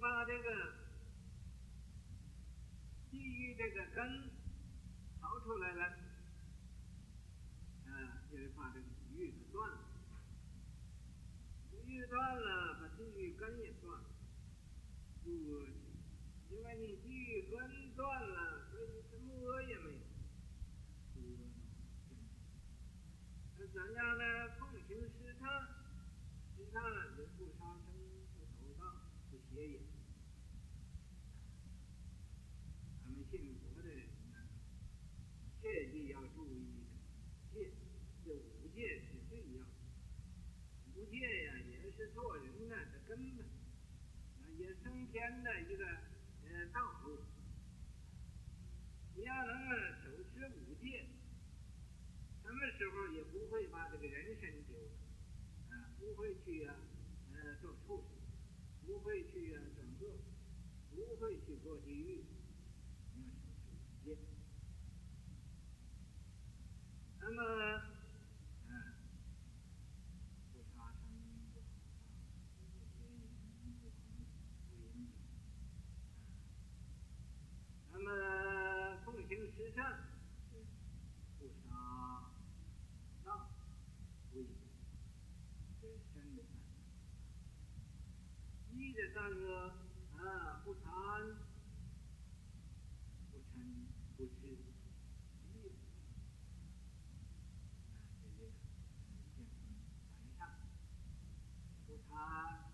把这个地狱这个根刨出来了，就是把这个地狱给断了。地狱断了，把地狱根也断了。因为你地狱根断了，所以你什么恶也没有。那怎样呢？奉行师忏，师忏就不杀生、不偷盗、不邪淫。咱们信佛的人呢，切记要注意的戒，这五戒是最要的。五戒呀，也是做人的根本，也升天的一个道路。你要能守持五戒，什么时候也不会把这个人身丢了，不会去做畜生，不会去转恶，不会去过地狱。你要守持五戒。那么，不杀生，不偷盗，不邪淫，不饮酒。那么奉行师忏是不杀盗，不淫，这是身的善恶；意的善恶不贪，不嗔，不痴，意的这些见分白善，不贪。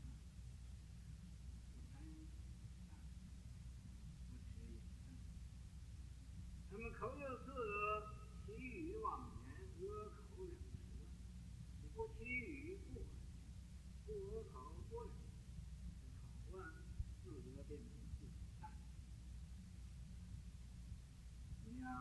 不嗔善，不痴也善。那么口有四恶，绮语妄言，恶口两舌。你不绮语，不妄言，不恶口，不两舌，这口四恶变成不善。你要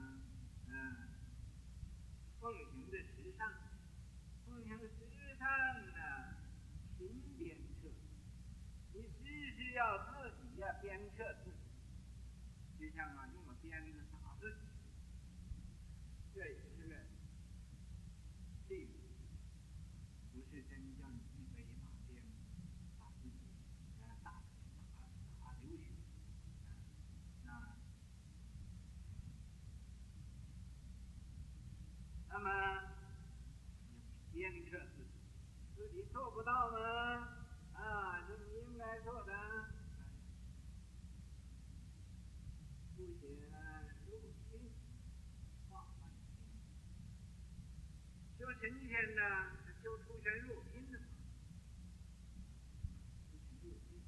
奉行的十善，奉行十善呢，勤鞭策。你只是要自己鞭策自己，就像用了鞭子打自己，这也是个譬喻，不是真叫你一杯把鞭把自己打流血。那么鞭策自己做不到呢，这你应该做的，不写入心，化万千。修神仙呢，修出神入心的法，出神入心。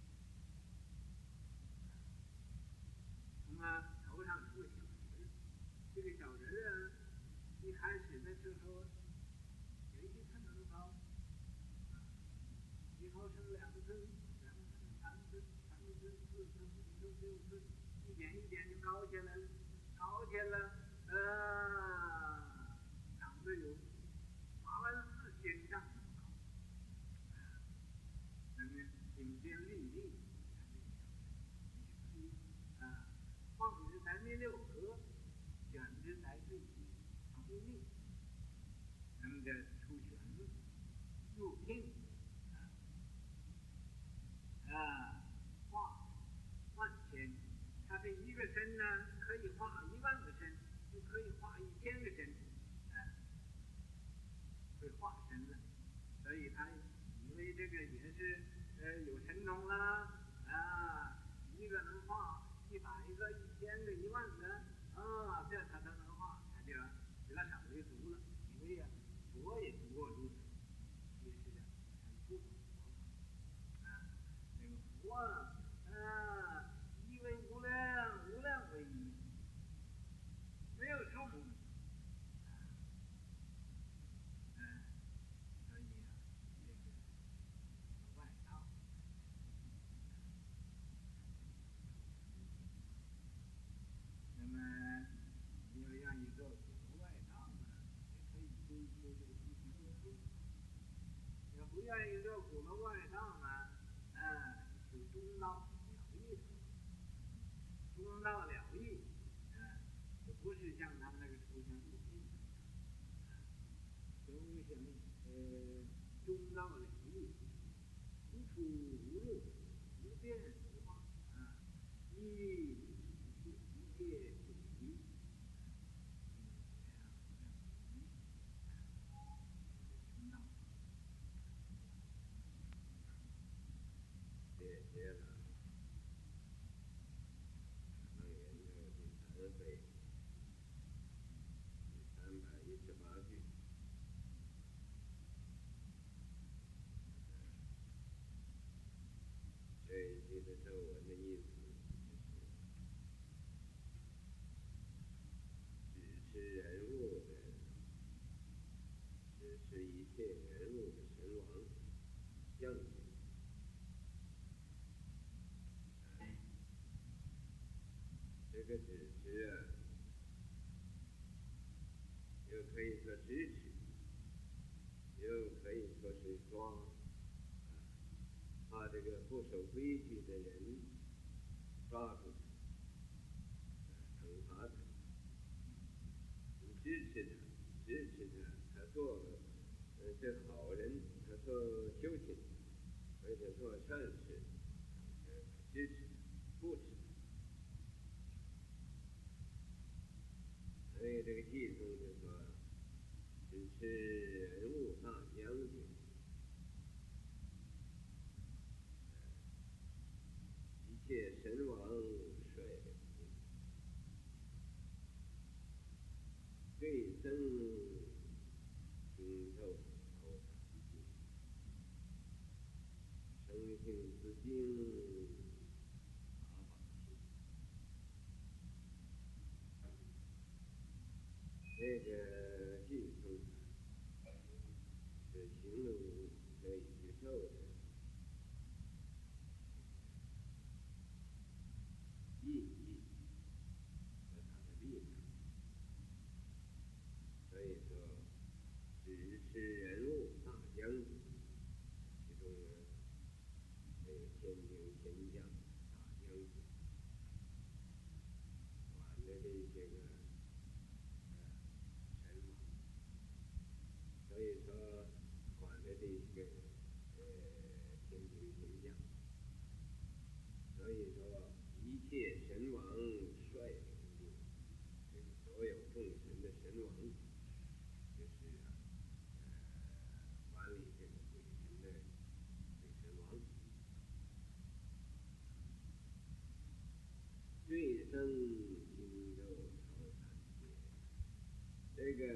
那么头上出个小人，这个小人一开始的时候，也许他能高，1毫升2寸，2寸3寸，3寸4寸5寸6寸，一点一点就高起来了，高起来长得有84000丈那么高，能顶天立地，这个小人，你可以放之在弥勒河，卷之在水极，常命，能够出玄入定，化万千。他这一个身呢，可以化10000个身，就可以化1000个身，会化身了。所以他以为这个也是有神通啦，一个能化100个、1000个、10000个，这他都能化，他就得少为足了。以为佛也不过如此，其实不懂佛法。这个佛一为无量，无量为一，没有数目。所以这个外道，那么你要愿意做古外道呢，也可以追求这个出玄入定；要不愿意做古罗外道呢，修中道了义的。中道了义，就不是像他们那个出玄入定的，修行中道了义，无出无入，无写了能源的第3回第318句。这一句的咒文的意思就是指示人物的，指示一切人物的身亡将军。这个指示啊，又可以说支持，又可以说是把这个不守规矩的人抓住他，惩罚他，支持他，他做是好人，他做修行，而且做善事，支持他，扶持他。所以这个偈中就说，支持人物大将军，一切神王率领，对僧听咒朝参记，生性自敬法宝器。这个偈颂是形容这一句咒的意义和它的力量。所以说，指示人物大将军，其中呢，这个天兵天将大将军，管着这些个神王，所以说管着这些个天兵天将，所以说一切神王率领的，这个所有众神的神王，就是管理这个鬼神的鬼神王。对僧听咒朝参谒，这个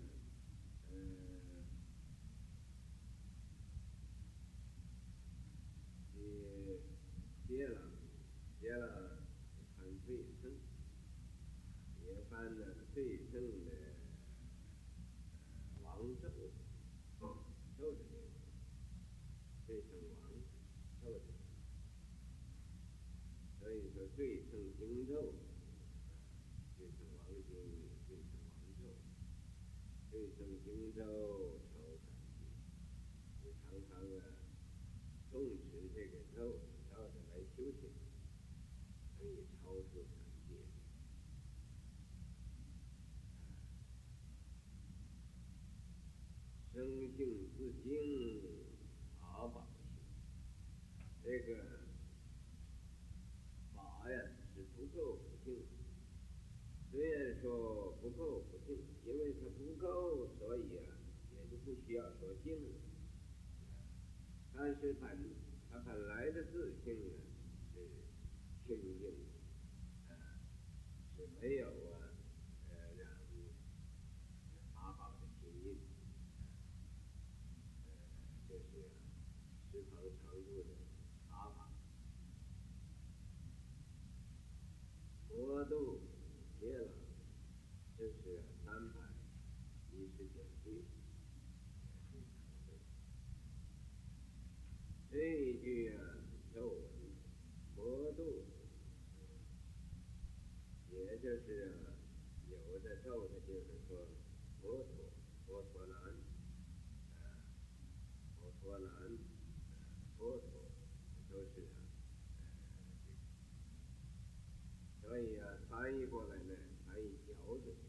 接了看对僧，也翻了对僧的王咒的内容，对僧王咒的内容。所以说对僧经咒，对僧王经，对僧王咒，对僧经咒朝参谒，就常常诵持这个咒，照着来修行，可以超出三界。生性自敬法宝性，这个法呀是不够不净，虽然说不够不净，因为它不够，所以也就不需要说净了。但是它本来的自性呢是清净的，是没有染法宝的心印，这是十方常住的法宝。佛度灭了，这是319句。这一句咒文，佛度，也就是有的咒的就是说佛陀、佛陀南、佛陀南、佛陀，都是所以翻译过来呢，翻译脚者，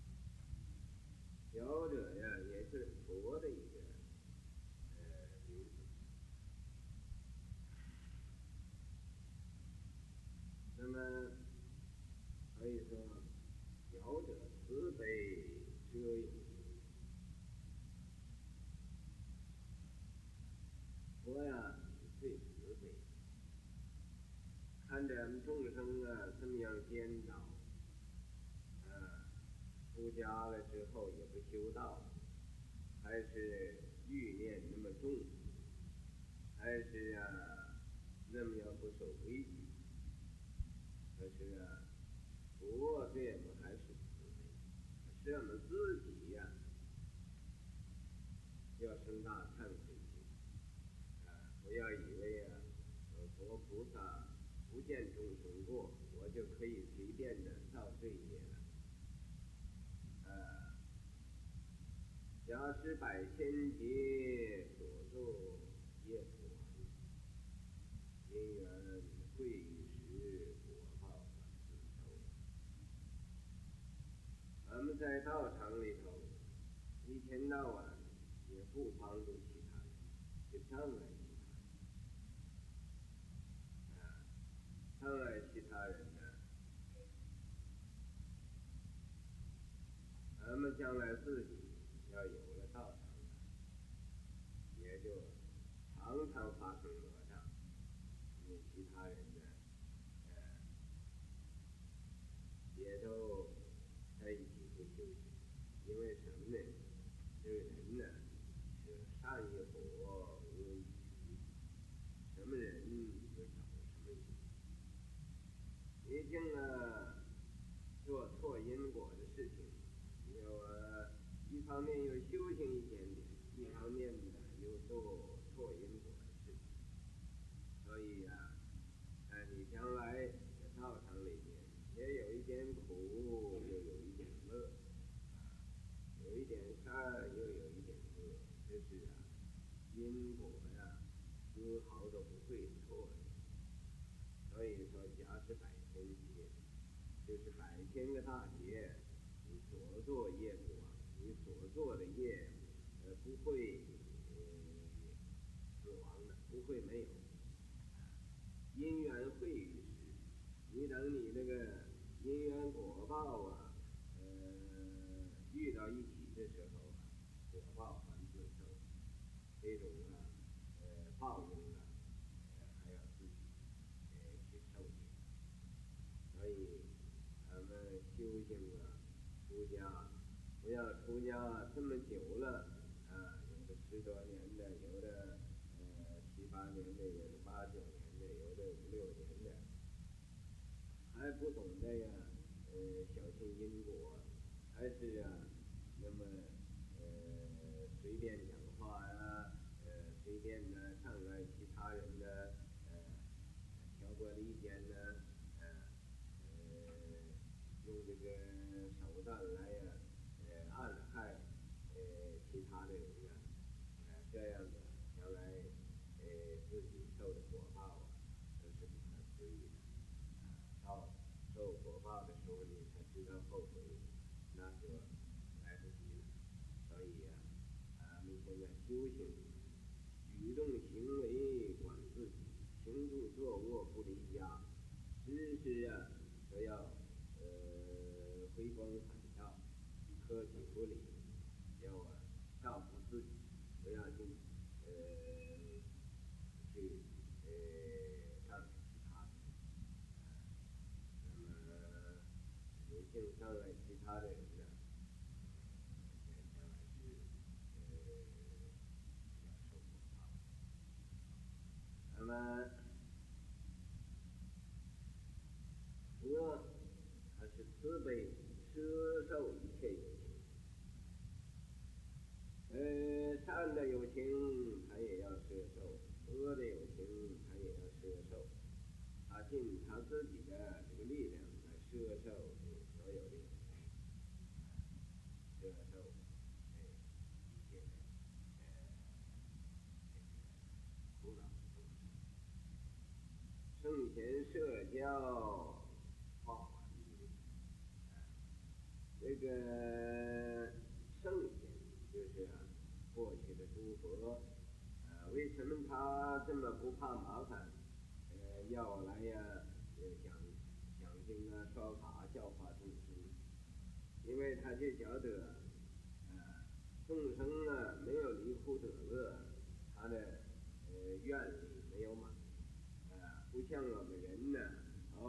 脚者呀也是佛的一个名字。那么可以说，脚者慈悲遮有情，佛呀是最慈悲的， 众生怎么样颠倒，出家了之后也不修道，还是欲念那么重，还是那么样不守规矩，可是佛对我们还是慈悲，使我们自己要生大忏悔心，不要以为佛菩萨不见众生过，我就可以随便的造罪业了。假使百千劫所作业不完，因缘会于时，果报还自受。我们在道场里头一天到晚也不帮助其他人，去障碍其他人，障碍其他人我们将来自己要有了道场也就常常发生魔障，因为其他人也都在一起不休息，因为什么呢？这个人是善与火，恶与曲，什么人就找什么人。已经做错因果的事情，一方面又修行一点点，一方面又做错因果的事情，所以你将来在道场里面也有一点苦，又有一点乐，有一点善，又有一点恶，这是因果丝毫都不会错的。所以说，假使百千劫，就是百千个大劫，你所作业不完，你所做的业不会死亡的，不会没有。因缘会于时，你等你这个因缘果报遇到一起的时候果报还自受，这种报应还要自己去受去。所以咱们修行出家，不要出家这么久了有的10多年的，有的7、8年的，有的8、9年的，有的5、6年的，还不懂得小心因果，还是那么随便讲话随便障碍其他人挑拨离间用这个手段来暗害其他的人这样的将来自己受的果报都是不可思议的。到受果报的时候你才知道后悔，那就来不及了。所以我们现在修行，举动行为管自己，行住坐卧不离家，时时都要回光返照，克己复礼，要照顾自己，不要去伤害其他人。那么有幸伤害其他的人将来是要受果报。那么佛他是慈悲，摄受一切有情。善的有情他也要摄受，恶的有情他也要摄受，他尽他自己的这个力量来摄受所有的有情，摄受一切的苦恼众生。圣贤摄教化万民，这个圣贤就是过去的诸佛为什么他这么不怕麻烦要来讲经说法教化众生？因为他就晓得众生没有离苦得乐，他的愿力没有满，不像我们人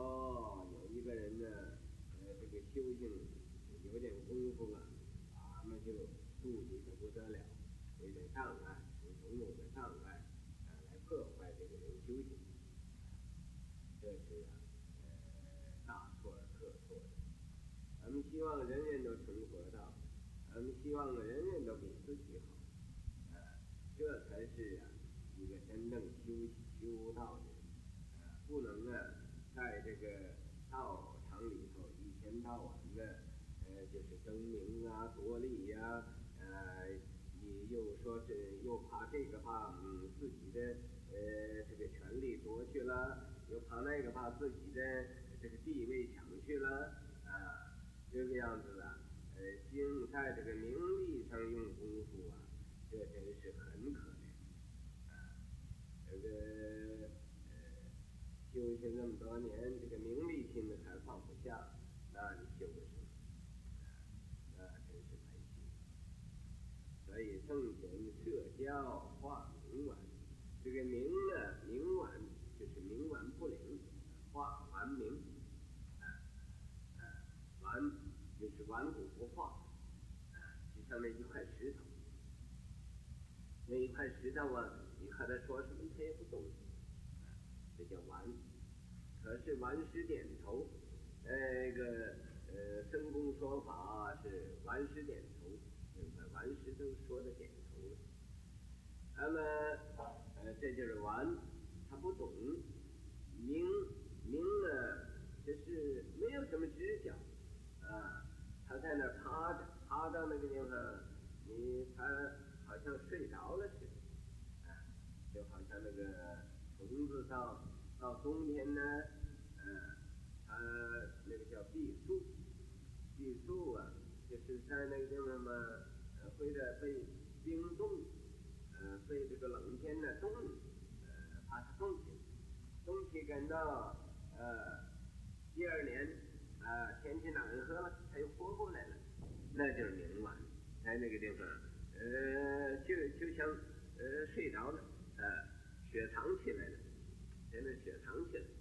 性有点功夫了，他们就妒忌的不得了，为了障碍，从种种的障碍来破坏这个人修行，这是大错而特错的。咱们希望人人都成佛道，咱们希望人人都比自己好，这才是一个真正修道的人，不能在这个道场里头一天到晚的就是争名啊夺利呀，你又说又怕这个怕自己的这个权利夺去了，又怕那个怕自己的这个地位抢去了这个样子经在这个名利上用功夫这真是很可怜这个修行这么多年，这个名利心还放不下，那你修个什么？那真是白修。所以圣贤设教化冥顽，这个冥冥顽就是冥顽不灵，化顽冥，顽就是顽固不化，就像那一块石头，那一块石头你和他说什么他也不懂，这叫顽。可是顽石点头，僧公说法是顽石点头，顽石都说的点头了。那么这就是顽，他不懂。明就是没有什么知觉他在那趴着，趴到那个地方，他好像睡着了似的，就好像那个虫子到冬天呢，它那个叫闭宿，闭宿就是在那个地方会被冰冻，被这个冷天呢冻，怕它冻起来，冻起感到第二年天气暖和了，它又活过来了，那就是冥顽，在那个地方就像睡着了，血藏起来了，在那血藏起来，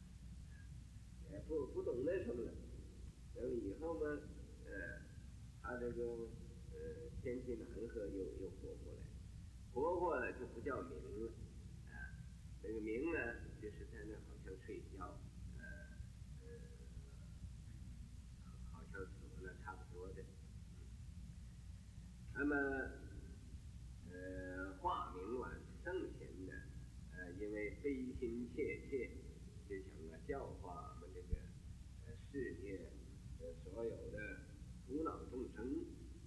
不懂那什么了。等以后呢，他这个天气暖和又活过来，活过来就不叫冥了，那个冥呢，就是在那好像睡觉，好像死了差不多的。那么化冥顽圣贤的因为悲心切切，就想教化我们这个世界所有的苦恼众生，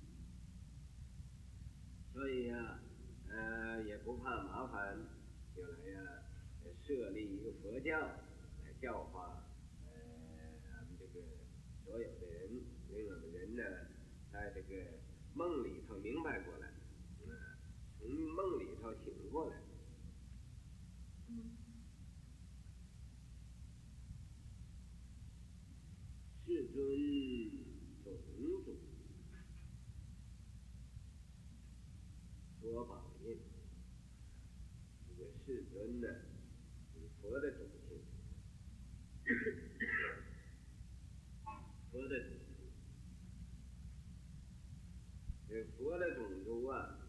所以也不怕麻烦，就来设立一个佛教来教化我们这个所有的人，令我们人在这个梦里头明白过来，从梦里头醒过来。世尊种种说宝印，这个世尊呢，是佛的种性，佛的种族，这佛的种族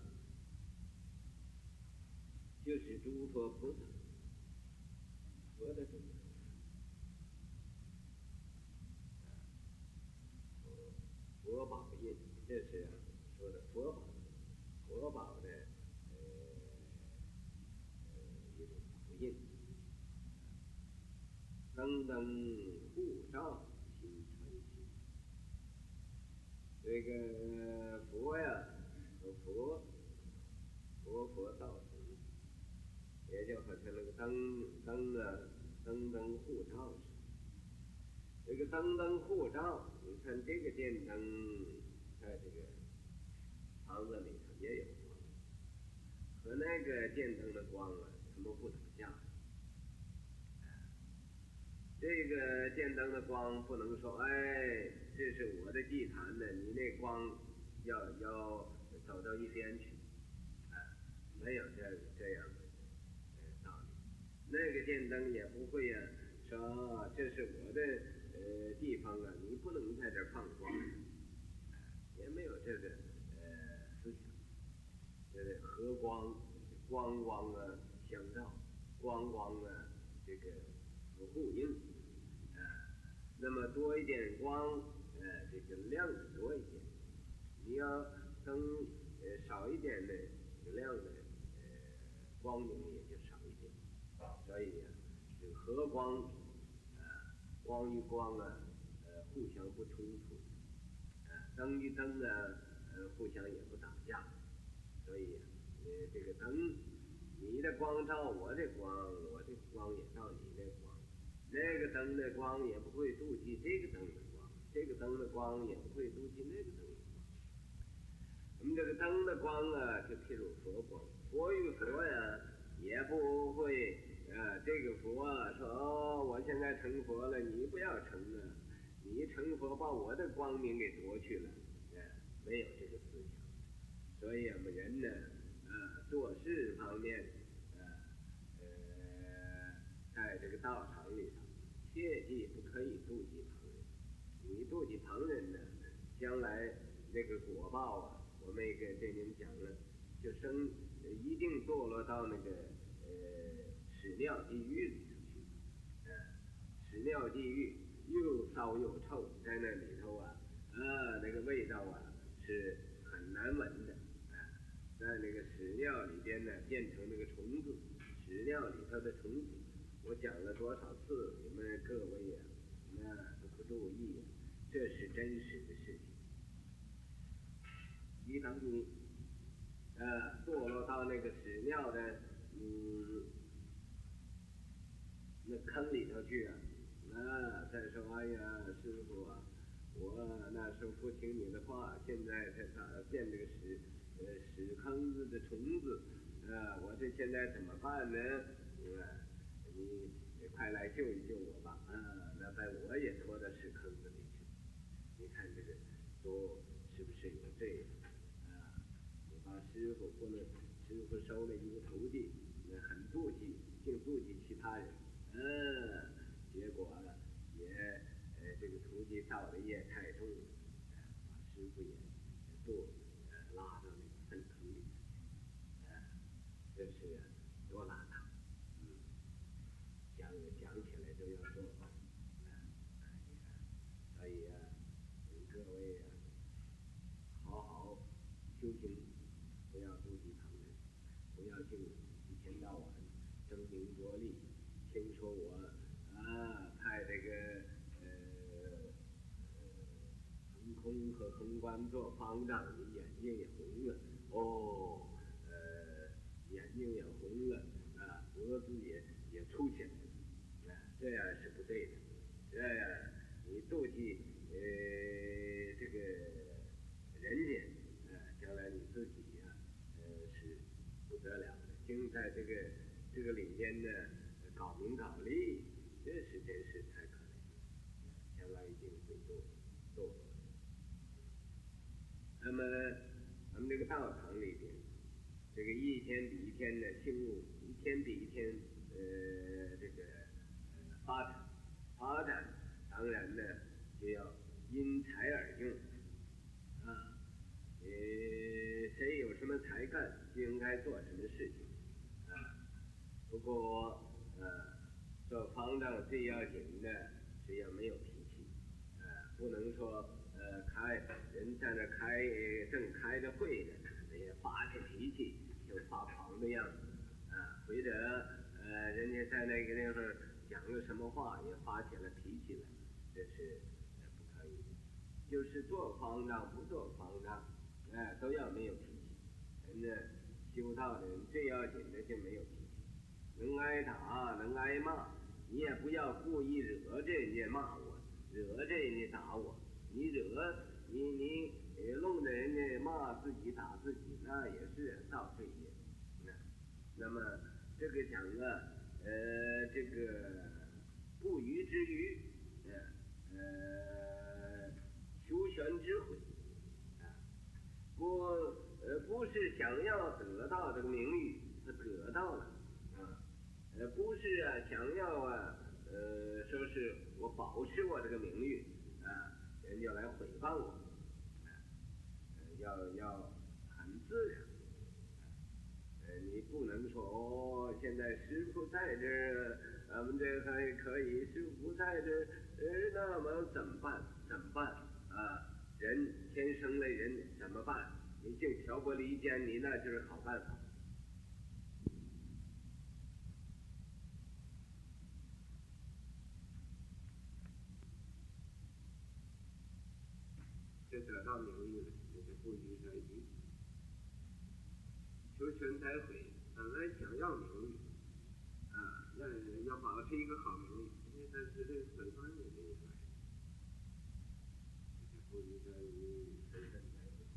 就是诸佛菩萨，佛的种族。佛宝印，这是说的佛宝，佛宝的一种宝印，登登护照心传心。这个佛和佛道同，也就好像那个灯灯护照似的。这个灯灯护照，你看这个电灯在这个房子里头也有光，和那个电灯的光他们不等价。这个电灯的光不能说，这是我的祭坛的，你那光要走到一边去，没有这样的道理。那个电灯也不会说这是我的地方啊，你不能在这儿放光，也没有这个思想，和光光啊相照，光啊这个互应，那么多一点光，这个亮的多一点，你要灯少一点的亮的，光明也就少一点，所以啊，这个和光，光与光啊，互相不冲突，灯与灯呢，互相也不打架，所以这个灯，你的光照我的光，我的光也照你的光，那个灯的光也不会妒忌这个灯的光，这个灯的光也不会妒忌那个灯的光。我们这个灯的光啊，就譬如佛光，佛与佛呀，也不会这个佛啊说我现在成佛了，你不要成啊，你成佛把我的光明给夺去了，没有这个思想。所以我们人呢，做事方面，在这个道场里头，切记不可以妒忌旁人。你妒忌旁人呢，将来那个果报啊，我们也给您讲了，就一定堕落到那个屎尿地狱里头去。屎尿地狱又骚又臭，在那里头啊，那个味道啊是很难闻的。在那个屎尿里边呢，变成那个虫子，屎尿里头的虫子，我讲了多少次，你们各位呀，都不注意，这是真实的事情。一等你堕落到那个屎尿的那坑里头去啊，再说哎呀师傅啊，我那时候不听你的话，现在才变这个屎坑子的虫子，我这现在怎么办呢？你快来救一救我吧，那把我也拖到屎坑子里去。你看这个多是不是有这样？你把师傅收了一个徒弟，很妒忌，净妒忌其他人，结果也这个徒弟造的业太重了，把师傅也拉到那个粪坑里去，这是多邋遢，讲起来都要说，所以各位好好修行，不要妒忌旁人，不要净一天到晚争名夺利。听说我派这个横空和横官做方丈，你眼睛也红了哦，眼睛也红了脖子也凸起来了，这样是不对的。这样你妒忌这个人家，将来你自己是不得了的。净在这个里边呢搞名搞利，这是真是太可怜了，将来一定会堕落。那么咱们这个道场里边，这个一天比一天的兴务，一天比一天这个发展，当然呢就要因材而用谁有什么才干就应该做什么事情不过做方丈最要紧的是要没有脾气不能说人在那正开着会呢，也发起脾气，就发狂的样子或者人家在那个地方讲了什么话也发起了脾气来，这是不可以的。就是做方丈不做方丈，都要没有脾气。人呢修道的人最要紧的就没有脾气，能挨打能挨骂，你也不要故意惹着人家骂我，惹着人家打我。你弄得人家骂自己打自己，那也是造罪业。那么这个讲这个不愚之愚，求玄之悔不是想要得到这个名誉，他得到了不是想要说说是我保持我这个名誉人就来诽谤我，要很自然，你不能说现在师傅在这儿，咱们这还可以，师傅不在这儿，那么怎么办？人天生的人怎么办？你净挑拨离间，你那就是好办法。这得到名誉了，这是不予在意。求全才会本来想要名誉，要保持一个好名誉，但是这个诽谤也没有来，这是不予在意，求全才会。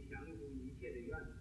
降伏一切的怨恨。